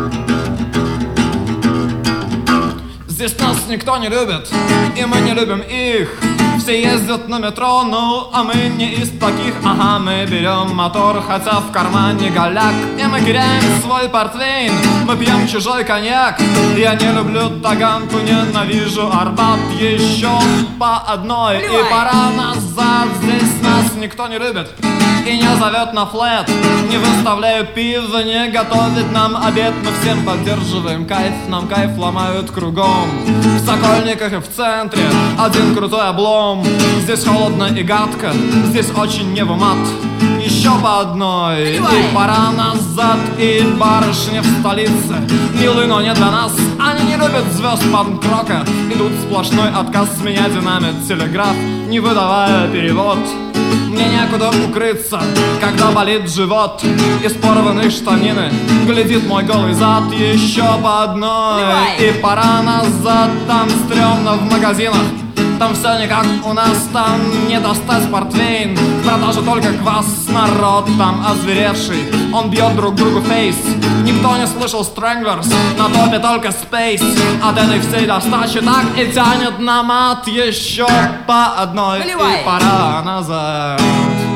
Здесь нас никто не любит, и мы не любим их. Все ездят на метро, ну, а мы не из таких. Ага, мы берем мотор, хотя в кармане голяк. И мы теряем свой портвейн, мы пьем чужой коньяк. Я не люблю Таганку, ненавижу Арбат. Еще по одной, и пора назад. Здесь нас никто не любит и не зовет на флэт. Не выставляют пиво, не готовит нам обед. Мы всем поддерживаем кайф, нам кайф ломают кругом. В Сокольниках и в центре один крутой облом. Здесь холодно и гадко, здесь очень не в умат. Еще по одной, и пора назад. И барышни в столице милы, но не для нас. Они не любят звезд панк-рока. Идут сплошной отказ, с меня динамит телеграф, не выдавая перевод. Мне некуда укрыться, когда болит живот. Из порванной штанины глядит мой голый зад. Еще по одной, и пора назад. Там стрёмно в магазинах, там все не как у нас, там не достать портвейн. В продаже только квас, народ там озверевший, он бьет друг другу фейс. Никто не слышал Stranglers, на топе только Space. От этой всей достачи так и тянет на мат. Еще по одной, и пора назад.